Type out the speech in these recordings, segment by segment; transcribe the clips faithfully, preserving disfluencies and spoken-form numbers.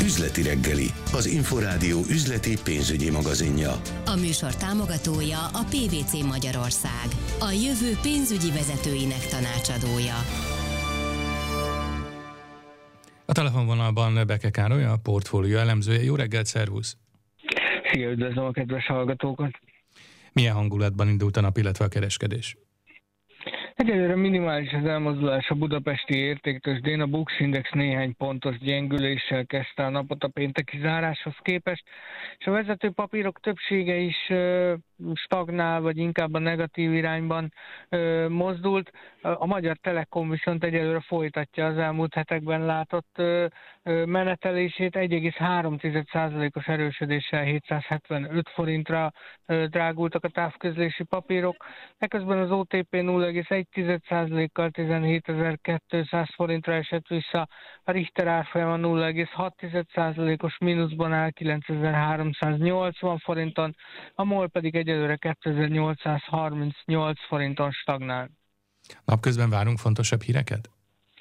Üzleti reggeli, az Inforádió üzleti pénzügyi magazinja. A műsor támogatója a pé vé cé Magyarország, a jövő pénzügyi vezetőinek tanácsadója. A telefonvonalban Beke Károly, a portfólió elemzője. Jó reggelt, szervusz! Szia, üdvözlöm a kedves hallgatókat! Milyen hangulatban indult a nap, illetve a kereskedés? Egyelőre minimális az elmozdulás a budapesti értéktőzsdén, a Bux Index néhány pontos gyengüléssel kezdte a napot a pénteki záráshoz képest, és a vezető papírok többsége is uh, stagnál, vagy inkább a negatív irányban uh, mozdult. A Magyar Telekom viszont egyelőre folytatja az elmúlt hetekben látott uh, uh, menetelését, egy egész három százalékos erősödéssel hétszázhetvenöt forintra uh, drágultak a távközlési papírok, eközben az o té pé nulla egész egy százalékkal tizenhétezer-kétszáz forintra esett vissza, a Richter árfolyama nulla egész hat százalékos mínuszban áll kilencezer-háromszáznyolcvan forinton, a MOL pedig egyelőre kétezer-nyolcszázharmincnyolc forinton stagnál. Napközben várunk fontosabb híreket?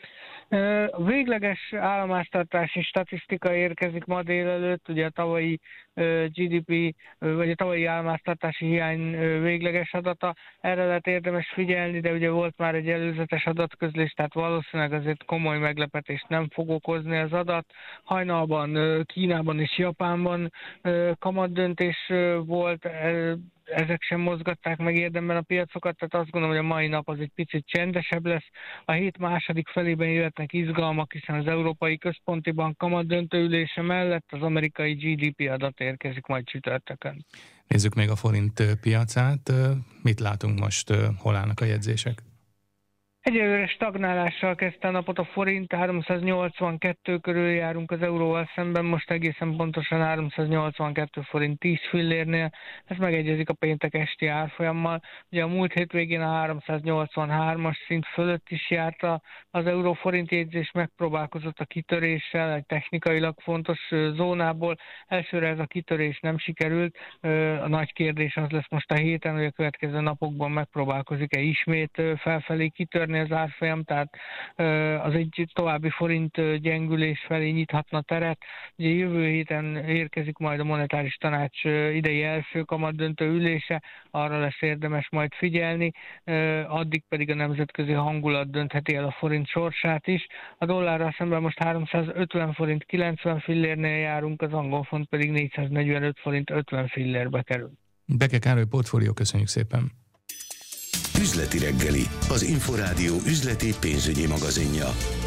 A végleges államháztartási statisztika érkezik ma délelőtt, ugye a tavalyi gé dé pé, vagy a tavalyi államháztartási hiány végleges adata, erre lehet érdemes figyelni, de ugye volt már egy előzetes adatközlés, tehát valószínűleg azért komoly meglepetést nem fog okozni az adat. Hajnalban Kínában és Japánban kamatdöntés volt, ezek sem mozgatták meg érdemben a piacokat, tehát azt gondolom, hogy a mai nap az egy picit csendesebb lesz. A hét második felében jöhetnek izgalmak, hiszen az Európai Központi Bank kamatdöntő ülése mellett az amerikai gé dé pé adat érkezik majd csütörtökön. Nézzük még a forint piacát. Mit látunk most, hol állnak a jegyzések? Egyelőre stagnálással kezdte a napot a forint, háromszáznyolcvankettő körül járunk az euróval szemben, most egészen pontosan háromszáznyolcvankettő forint tíz fillérnél, ez megegyezik a péntek esti árfolyammal. Ugye a múlt hétvégén a háromszáznyolcvanhármas szint fölött is járt az euró-forint jegyzés, megpróbálkozott a kitöréssel egy technikailag fontos zónából. Elsőre ez a kitörés nem sikerült, a nagy kérdés az lesz most a héten, hogy a következő napokban megpróbálkozik-e ismét felfelé kitörni az árfolyam, tehát az egy további forint gyengülés felé nyithatna teret. Ugye jövő héten érkezik majd a monetáris tanács idei első kamatdöntő ülése, arra lesz érdemes majd figyelni, addig pedig a nemzetközi hangulat döntheti el a forint sorsát is. A dollárral szemben most háromszázötven forint kilencven fillérnél járunk, az angol font pedig négyszáznegyvenöt forint ötven fillérbe kerül. Beke Károly, portfólió, köszönjük szépen! Üzleti reggeli, az Inforádió üzleti pénzügyi magazinja.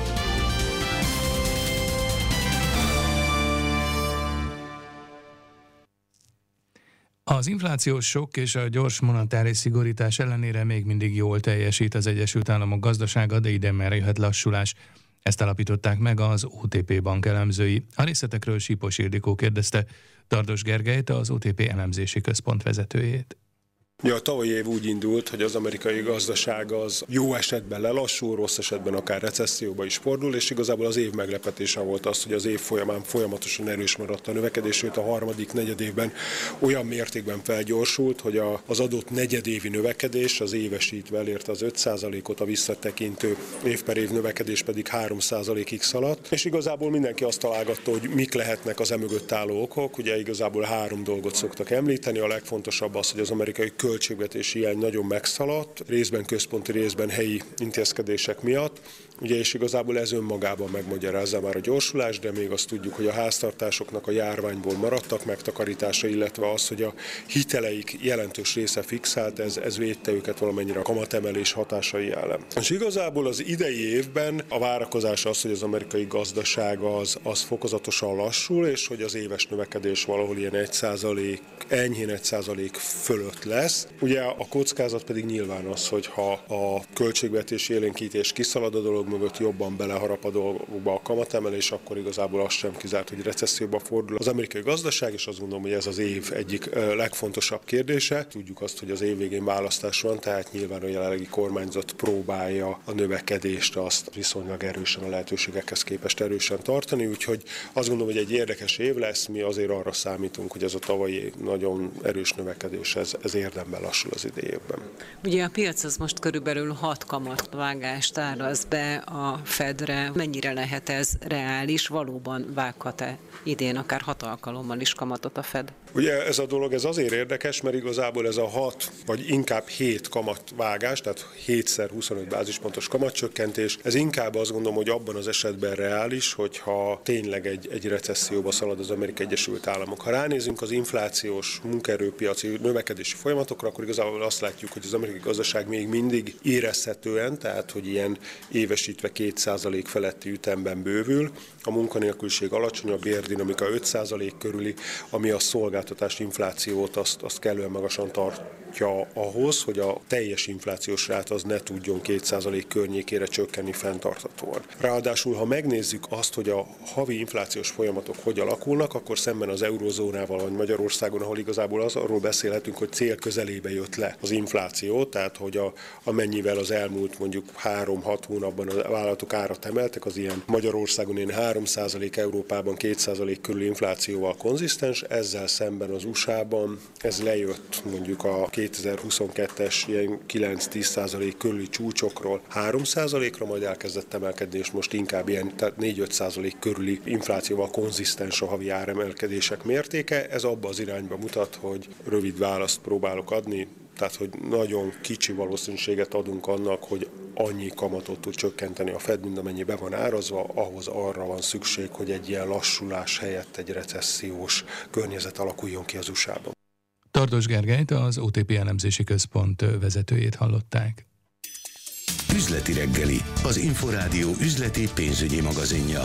Az inflációs sokk és a gyors monetáris szigorítás ellenére még mindig jól teljesít az Egyesült Államok gazdasága, de idemerre jöhet lassulás. Ezt állapították meg az o té pé bank elemzői. A részletekről Sípos Ildikó kérdezte Dardos Gergelyt, az o té pé elemzési központ vezetőjét. Ja, a tavalyi év úgy indult, hogy az amerikai gazdaság az jó esetben lelassul, rossz esetben akár recesszióba is fordul, és igazából az év meglepetése volt az, hogy az év folyamán folyamatosan erős maradt a növekedés, sőt a harmadik negyedévben olyan mértékben felgyorsult, hogy a, az adott negyedévi növekedés az évesítve elérte az öt százalékot, a visszatekintő év per év növekedés pedig három százalékig szaladt, és igazából mindenki azt találgatta, hogy mik lehetnek az emögött álló okok. Ugye igazából három dolgot szoktak említeni, a legfontosabb az, hogy az amerikai költségvetési hiány nagyon megszaladt, részben központi, részben helyi intézkedések miatt. Ugye, és igazából ez önmagában megmagyarázza már a gyorsulás, de még azt tudjuk, hogy a háztartásoknak a járványból maradtak megtakarítása, illetve az, hogy a hiteleik jelentős része fixált, ez, ez védte őket valamennyire a kamatemelés hatásai ellen. És igazából az idei évben a várakozás az, hogy az amerikai gazdaság az, az fokozatosan lassul, és hogy az éves növekedés valahol ilyen egy százalék, enyhén egy százalék fölött lesz. Ugye a kockázat pedig nyilván az, hogy ha a költségvetési élénkítés kiszalad a dolog mögött, jobban beleharap a dolgokba a kamatemelés, akkor igazából az sem kizárt, hogy recesszióba fordul az amerikai gazdaság, és azt gondolom, hogy ez az év egyik legfontosabb kérdése. Tudjuk azt, hogy az év végén választás van, tehát nyilván a jelenlegi kormányzat próbálja a növekedést azt viszonylag erősen a lehetőségekhez képest erősen tartani, úgyhogy azt gondolom, hogy egy érdekes év lesz, mi azért arra számítunk, hogy ez a tavalyi nagyon erős növekedés, ez, ez érdemben lassul az idei évben. Ugye a piac az most körülbelül hat kamatvágást áraz be a Fedre, mennyire lehet ez reális, valóban vághat-e idén akár hat alkalommal is kamatot a Fed? Ugye ez a dolog ez azért érdekes, mert igazából ez a hat, vagy inkább hét kamatvágás, tehát hétszer huszonöt bázispontos kamatcsökkentés, ez inkább azt gondolom, hogy abban az esetben reális, hogyha tényleg egy, egy recesszióba szalad az Amerikai Egyesült Államok. Ha ránézünk az inflációs munkaerőpiaci növekedési folyamatokra, akkor igazából azt látjuk, hogy az amerikai gazdaság még mindig érezhetően, tehát hogy ilyen évesítve két százalék feletti ütemben bővül, a munkanélküliség alacsony, a bérdinamika öt százalék körüli, ami a szolgáltatás inflációt azt, azt kellően magasan tartja ahhoz, hogy a teljes inflációs rát az ne tudjon két százalék környékére csökkenni fenntarthatóan. Ráadásul, ha megnézzük azt, hogy a havi inflációs folyamatok hogy alakulnak, akkor szemben az eurozónával vagy Magyarországon, ahol igazából az, arról beszélhetünk, hogy cél közelébe jött le az infláció, tehát hogy a, amennyivel az elmúlt mondjuk három-hat hónapban a vállalatok árat emeltek, az ilyen Magyarországon ilyen három százalék, Európában két százalék körül inflációval konzisztens, ezzel szemben az u es á-ban ez lejött mondjuk a kétezer-huszonkettes ilyen kilenc-tíz százalék körüli csúcsokról három százalékra, majd elkezdett emelkedni, és most inkább ilyen tehát négy-öt százalék körüli inflációval konzisztens a havi áremelkedések mértéke. Ez abba az irányba mutat, hogy rövid választ próbálok adni, tehát hogy nagyon kicsi valószínűséget adunk annak, hogy annyi kamatot tud csökkenteni a Fed, mint amennyi be van árazva, ahhoz arra van szükség, hogy egy ilyen lassulás helyett egy recessziós környezet alakuljon ki az u es á-ban. Tardos Gergelyt, az o té pé elemzési központ vezetőjét hallották. Üzleti reggeli, az Inforádió üzleti pénzügyi magazinja.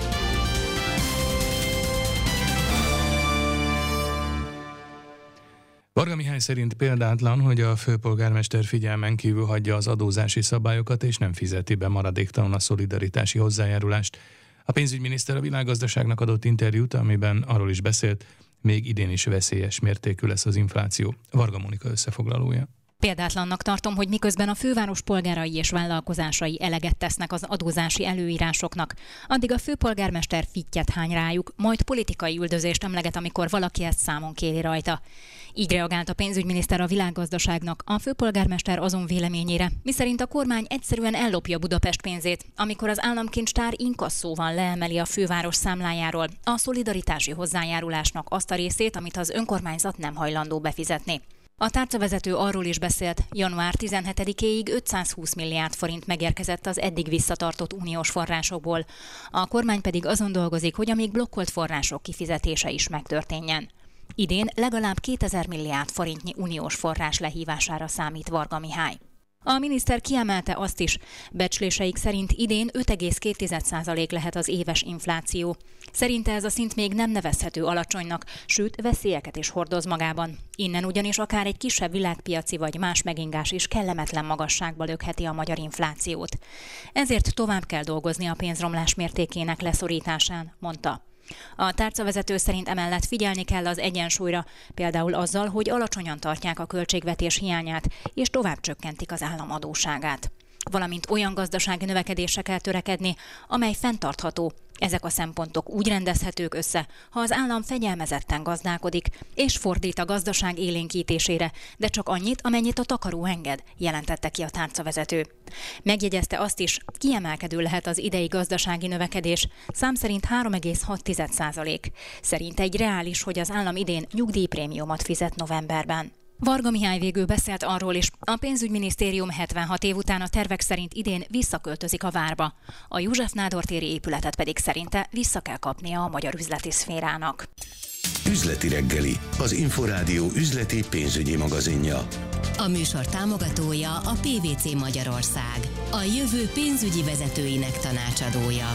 Varga Mihály szerint példátlan, hogy a főpolgármester figyelmen kívül hagyja az adózási szabályokat és nem fizeti be maradéktalan a szolidaritási hozzájárulást. A pénzügyminiszter a Világgazdaságnak adott interjút, amiben arról is beszélt, még idén is veszélyes mértékű lesz az infláció. Varga Mónika összefoglalója. Példátlannak tartom, hogy miközben a főváros polgárai és vállalkozásai eleget tesznek az adózási előírásoknak, addig a főpolgármester fittyet hány rájuk, majd politikai üldözést emleget, amikor valaki ezt számon kéri rajta. Így reagált a pénzügyminiszter a Világgazdaságnak a főpolgármester azon véleményére, miszerint a kormány egyszerűen ellopja Budapest pénzét, amikor az államkincstár inkasszóval leemeli a főváros számlájáról a szolidaritási hozzájárulásnak azt a részét, amit az önkormányzat nem hajlandó befizetni. A tárcavezető arról is beszélt, január tizenhetedikéig ötszázhúsz milliárd forint megérkezett az eddig visszatartott uniós forrásokból. A kormány pedig azon dolgozik, hogy a még blokkolt források kifizetése is megtörténjen. Idén legalább kétezer milliárd forintnyi uniós forrás lehívására számít Varga Mihály. A miniszter kiemelte azt is, becsléseik szerint idén öt egész két százalék lehet az éves infláció. Szerinte ez a szint még nem nevezhető alacsonynak, sőt veszélyeket is hordoz magában. Innen ugyanis akár egy kisebb világpiaci vagy más megingás is kellemetlen magasságba lökheti a magyar inflációt. Ezért tovább kell dolgozni a pénzromlás mértékének leszorításán, mondta. A tárcavezető szerint emellett figyelni kell az egyensúlyra, például azzal, hogy alacsonyan tartják a költségvetés hiányát, és tovább csökkentik az állam adósságát. Valamint olyan gazdasági növekedésre kell törekedni, amely fenntartható. Ezek a szempontok úgy rendezhetők össze, ha az állam fegyelmezetten gazdálkodik, és fordít a gazdaság élénkítésére, de csak annyit, amennyit a takaró enged, jelentette ki a tárcavezető. Megjegyezte azt is, kiemelkedő lehet az idei gazdasági növekedés, szám szerint három egész hat százalék. Szerint egy reális, hogy az állam idén nyugdíjprémiumot fizet novemberben. Varga Mihály végül beszélt arról is, a pénzügyminisztérium hetvenhat év után a tervek szerint idén visszaköltözik a várba. A József Nádor téri épületet pedig szerinte vissza kell kapnia a magyar üzleti szférának. Üzleti reggeli, az Inforádió üzleti pénzügyi magazinja. A műsor támogatója a pé vé cé Magyarország, a jövő pénzügyi vezetőinek tanácsadója.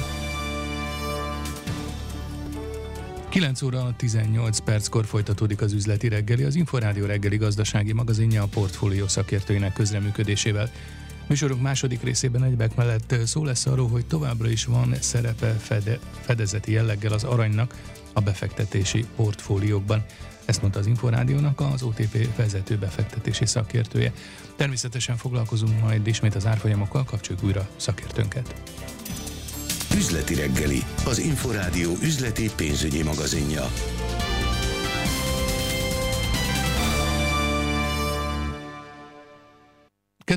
kilenc óra tizennyolc perckor folytatódik az üzleti reggeli, az Inforádió reggeli gazdasági magazinja a portfólió szakértőinek közreműködésével. Műsorunk második részében egybek mellett szó lesz arról, hogy továbbra is van szerepe fede, fedezeti jelleggel az aranynak a befektetési portfóliókban. Ezt mondta az Inforádiónak az o té pé vezető befektetési szakértője. Természetesen foglalkozunk majd ismét az árfolyamokkal, kapcsoljuk újra szakértőnket. Üzleti reggeli, az Inforádió üzleti pénzügyi magazinja.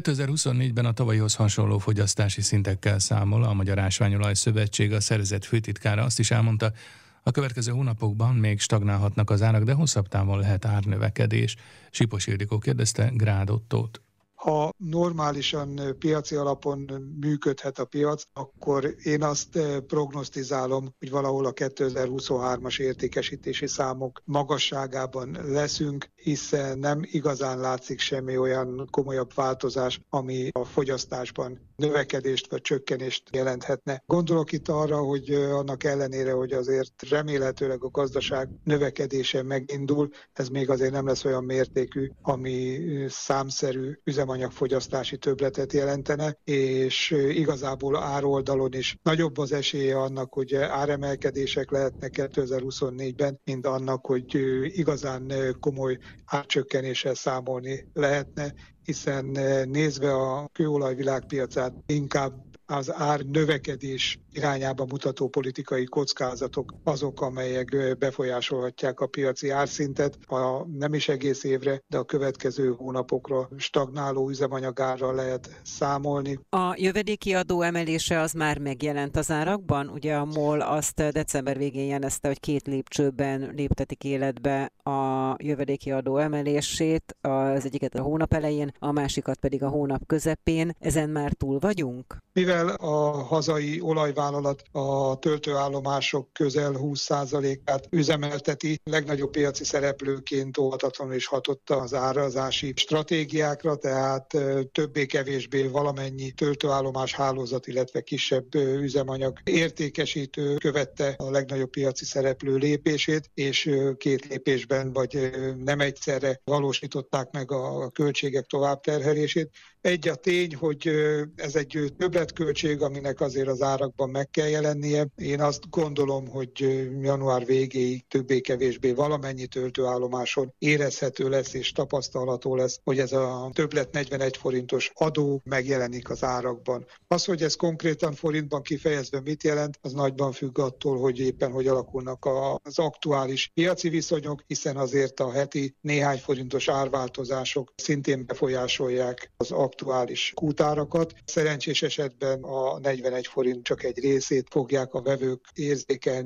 kétezer-huszonnégyben a tavalyihoz hasonló fogyasztási szintekkel számol a Magyar Ásványolaj Szövetség. A szervezet főtitkára azt is elmondta, a következő hónapokban még stagnálhatnak az árak, de hosszabb távon lehet árnövekedés. Sipos Ildikó kérdezte Grád Ottót. Ha normálisan piaci alapon működhet a piac, akkor én azt prognosztizálom, hogy valahol a kétezer-huszonhármas értékesítési számok magasságában leszünk, hiszen nem igazán látszik semmi olyan komolyabb változás, ami a fogyasztásban növekedést vagy csökkenést jelenthetne. Gondolok itt arra, hogy annak ellenére, hogy azért remélhetőleg a gazdaság növekedése megindul, ez még azért nem lesz olyan mértékű, ami számszerű üzemanyagfogyasztási többletet jelentene, és igazából ároldalon is nagyobb az esélye annak, hogy áremelkedések lehetnek kétezer-huszonnégyben, mint annak, hogy igazán komoly árcsökkenéssel számolni lehetne, hiszen nézve a kőolaj világpiacát, inkább az ár növekedés irányába mutató politikai kockázatok azok, amelyek befolyásolhatják a piaci árszintet, a nem is egész évre, de a következő hónapokra stagnáló üzemanyagárral lehet számolni. A jövedéki adó emelése az már megjelent az árakban? Ugye a MOL azt december végén jelezte, hogy két lépcsőben léptetik életbe a jövedéki adó emelését, az egyiket a hónap elején, a másikat pedig a hónap közepén. Ezen már túl vagyunk? Mivel a hazai olajvállalat a töltőállomások közel húsz százalékát üzemelteti, legnagyobb piaci szereplőként óhatatlanul is hatott az árazási stratégiákra, tehát többé-kevésbé valamennyi töltőállomás hálózat, illetve kisebb üzemanyag értékesítő követte a legnagyobb piaci szereplő lépését, és két lépésben vagy nem egyszerre valósították meg a költségek továbbterhelését. Egy a tény, hogy ez egy többletköltség, aminek azért az árakban meg kell jelennie. Én azt gondolom, hogy január végéig többé-kevésbé valamennyi töltőállomáson érezhető lesz és tapasztalható lesz, hogy ez a többlet negyvenegy forintos adó megjelenik az árakban. Az, hogy ez konkrétan forintban kifejezve mit jelent, az nagyban függ attól, hogy éppen hogy alakulnak az aktuális piaci viszonyok, hiszen azért a heti néhány forintos árváltozások szintén befolyásolják az aktuális kútárakat. Szerencsés esetben a negyvenegy forint csak egy részét fogják a vevők érzékelni.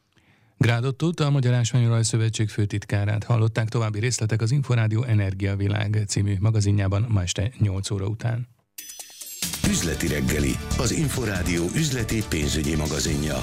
Grád Ottót, a Magyar Ásványolaj Szövetség főtitkárát hallották. További részletek az Inforádió Energiavilág című magazinjában ma este nyolc óra után. Üzleti reggeli, az Inforádió üzleti pénzügyi magazinja.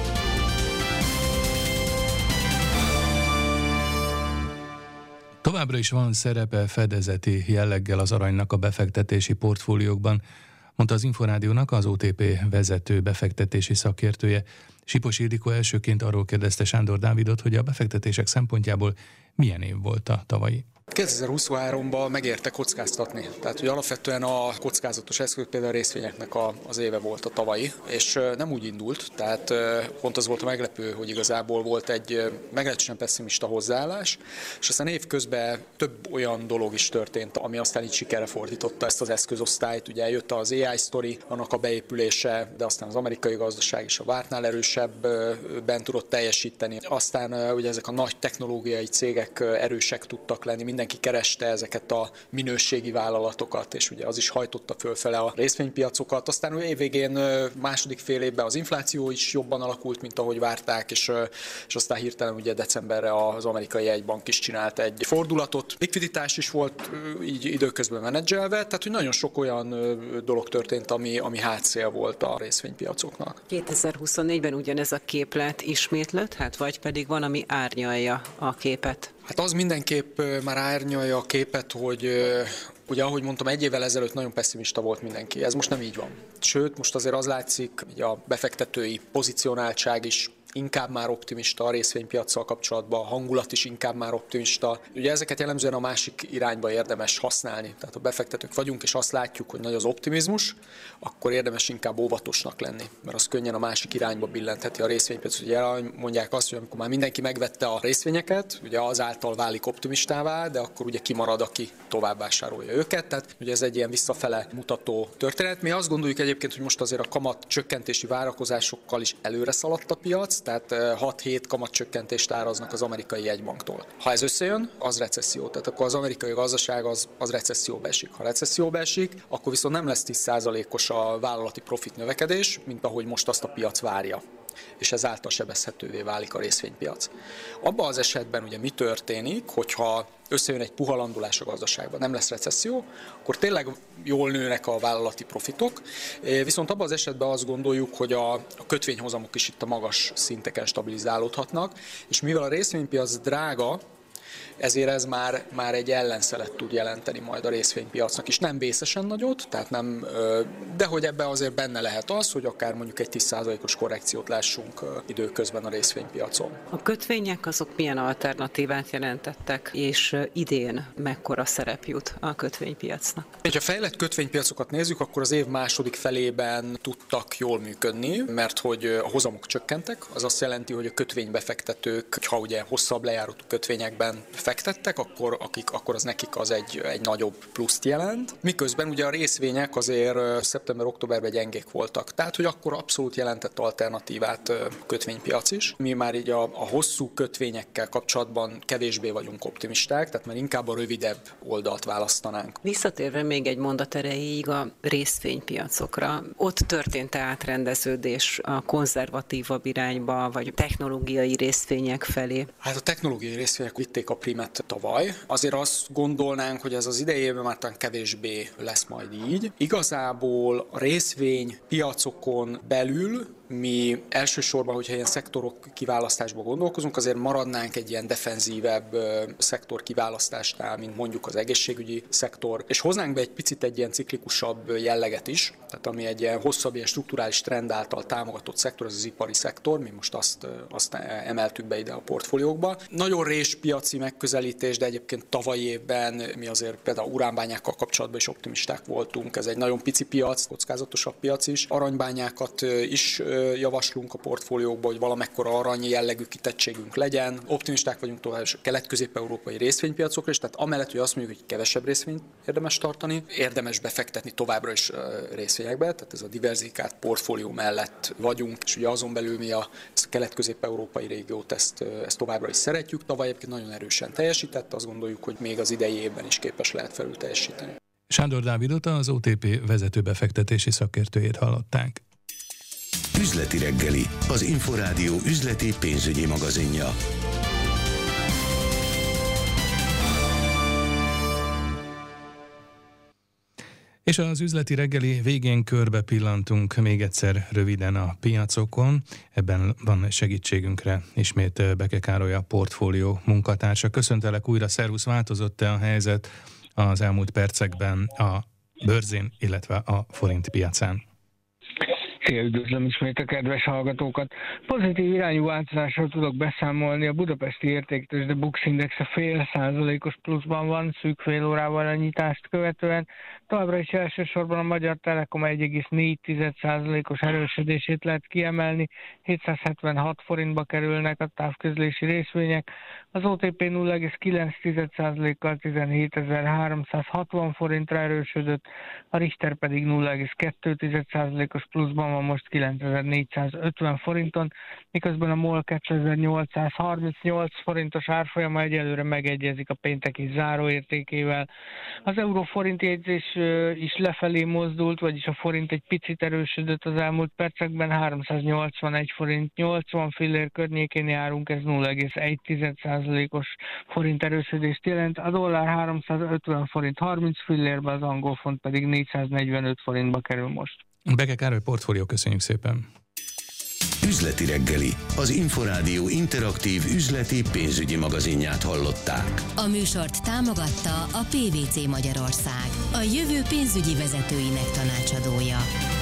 Továbbra is van szerepe fedezeti jelleggel az aranynak a befektetési portfóliókban, mondta az Inforádiónak az o té pé vezető befektetési szakértője. Sipos Ildikó elsőként arról kérdezte Sándor Dávidot, hogy a befektetések szempontjából milyen év volt a tavalyi. kétezer-huszonháromban megérte kockáztatni. Tehát, hogy alapvetően a kockázatos eszköz, például a részvényeknek a, az éve volt a tavalyi, és nem úgy indult, tehát pont az volt a meglepő, hogy igazából volt egy meglehetősen pessimista hozzáállás, és aztán évközben több olyan dolog is történt, ami aztán így sikerre fordította ezt az eszközosztályt. Ugye jött az á i sztori, annak a beépülése, de aztán az amerikai gazdaság is a vártnál erősebben tudott teljesíteni. Aztán ugye ezek a nagy technológiai cégek erősek tudtak lenni, mindenki kereste ezeket a minőségi vállalatokat, és ugye az is hajtotta fölfele a részvénypiacokat. Aztán évvégén második fél évben az infláció is jobban alakult, mint ahogy várták, és, és aztán hirtelen ugye decemberre az amerikai jegybank is csinált egy fordulatot. Likviditás is volt így időközben menedzselve, tehát hogy nagyon sok olyan dolog történt, ami, ami hátszél volt a részvénypiacoknak. kétezer-huszonnégyben ugyanez a képlet ismétlődhet, vagy pedig van, ami árnyalja a képet? Hát az mindenképp már árnyalja a képet, hogy ugye ahogy mondtam, egy évvel ezelőtt nagyon pessimista volt mindenki. Ez most nem így van. Sőt, most azért az látszik, hogy a befektetői pozicionáltság is inkább már optimista a részvénypiaccal kapcsolatban, a hangulat is inkább már optimista. Ugye ezeket jellemzően a másik irányba érdemes használni. Tehát ha befektetők vagyunk, és azt látjuk, hogy nagy az optimizmus, akkor érdemes inkább óvatosnak lenni, mert az könnyen a másik irányba billentheti a részvénypiacot. Ugye mondják azt, hogy amikor már mindenki megvette a részvényeket, ugye azáltal válik optimistává, de akkor ugye kimarad, aki tovább vásárolja őket. Tehát ugye ez egy ilyen visszafele mutató történet. Mi azt gondoljuk egyébként, hogy most azért a kamat csökkentési várakozásokkal is előre szaladt a piac, tehát hat-hét kamatcsökkentést áraznak az amerikai jegybanktól. Ha ez összejön, az recesszió, tehát akkor az amerikai gazdaság az, az recesszióba esik. Ha recesszióba esik, akkor viszont nem lesz tíz százalékos a vállalati profit növekedés, mint ahogy most azt a piac várja, és ezáltal sebezhetővé válik a részvénypiac. Abban az esetben ugye mi történik, hogyha összejön egy puha landulás a gazdaságban, nem lesz recesszió, akkor tényleg jól nőnek a vállalati profitok, viszont abban az esetben azt gondoljuk, hogy a kötvényhozamok is itt a magas szinteken stabilizálódhatnak, és mivel a részvénypiac drága, ezért ez már, már egy ellenszelet tud jelenteni majd a részvénypiacnak is. Nem vészesen nagyot, tehát nem, de hogy ebben azért benne lehet az, hogy akár mondjuk egy tíz százalékos korrekciót lássunk időközben a részvénypiacon. A kötvények azok milyen alternatívát jelentettek, és idén mekkora szerep jut a kötvénypiacnak? Ha fejlett kötvénypiacokat nézzük, akkor az év második felében tudtak jól működni, mert hogy a hozamok csökkentek, az azt jelenti, hogy a kötvénybefektetők, ha ugye hosszabb lejáratú kötvényekben fektettek, akkor, akik, akkor az nekik az egy, egy nagyobb pluszt jelent. Miközben ugye a részvények azért szeptember-októberben gyengék voltak. Tehát, hogy akkor abszolút jelentett alternatívát kötvénypiac is. Mi már így a, a hosszú kötvényekkel kapcsolatban kevésbé vagyunk optimisták, tehát már inkább a rövidebb oldalt választanánk. Visszatérve még egy mondat erejéig a részvénypiacokra, ott történt átrendeződés a konzervatívabb irányba, vagy technológiai részvények felé? Hát a technológiai részvények vitték a primet tavaly. Azért azt gondolnánk, hogy ez az idejében már talán kevésbé lesz majd így. Igazából a részvénypiacokon belül mi elsősorban, hogyha ilyen szektorok kiválasztásba gondolkozunk, azért maradnánk egy ilyen defenzívebb szektor kiválasztásnál, mint mondjuk az egészségügyi szektor, és hoznánk be egy picit egy ilyen ciklikusabb jelleget is, tehát ami egy ilyen hosszabb, ilyen strukturális trend által támogatott szektor, az az ipari szektor, mi most azt, azt emeltük be ide a portfóliókba. Nagyon réspiaci megközelítés, de egyébként tavalyi évben mi azért például uránbányákkal kapcsolatban is optimisták voltunk, ez egy nagyon pici piac, kockázatosabb piac is, aranybányákat is javaslunk a portfóliókba, hogy valamekkora arany jellegű kitettségünk legyen. Optimisták vagyunk tovább a kelet-közép-európai részvénypiacokra is, tehát amellett, hogy azt mondjuk, hogy kevesebb részvényt érdemes tartani, érdemes befektetni továbbra is részvényekbe, tehát ez a diverzifikált portfólió mellett vagyunk, és ugye azon belül mi a, ezt a kelet-közép-európai régiót ezt, ezt továbbra is szeretjük. Tavaly egyébként nagyon erősen teljesített, azt gondoljuk, hogy még az idei évben is képes lehet felül teljesíteni. Sándor Dávidot, az o té pé vezető befektetési szakértőjét hallották. Üzleti reggeli, az Inforádió üzleti pénzügyi magazinja. És az üzleti reggeli végén körbe pillantunk még egyszer röviden a piacokon. Ebben van segítségünkre ismét Beke Károly, a portfólió munkatársa. Köszöntelek újra, szervusz, változott-e a helyzet az elmúlt percekben a bőrzén, illetve a forint piacán? Szia, üdvözlöm ismét a kedves hallgatókat. Pozitív irányú változásról tudok beszámolni. A budapesti értéktőzsde Bux Indexe fél százalékos pluszban van, szűk fél órával a nyitást követően. Továbbra is elsősorban a Magyar Telekom egy egész négy százalékos erősödését lehet kiemelni. hétszázhetvenhat forintba kerülnek a távközlési részvények. Az o té pé nulla egész kilenc százalékkal tizenhétezer-háromszázhatvan forintra erősödött, a Richter pedig nulla egész kettő százalékos pluszban van most kilencezer-négyszázötven forinton, miközben a MOL kétezer-nyolcszázharmincnyolc forintos árfolyama egyelőre megegyezik a pénteki záróértékével. Az euró-forint jegyzés is lefelé mozdult, vagyis a forint egy picit erősödött az elmúlt percekben, háromszáznyolcvanegy forint nyolcvan fillér környékén járunk, ez nulla egész egy százalékos forint erősödést jelent, a dollár háromszázötven forint harminc fillérbe, az angol font pedig négyszáznegyvenöt forintba kerül most. Beke Károly, portfólió, köszönjük szépen! Üzleti reggeli, az Inforádió interaktív üzleti pénzügyi magazinját hallották. A műsort támogatta a pé vé cé Magyarország, a jövő pénzügyi vezetőinek tanácsadója.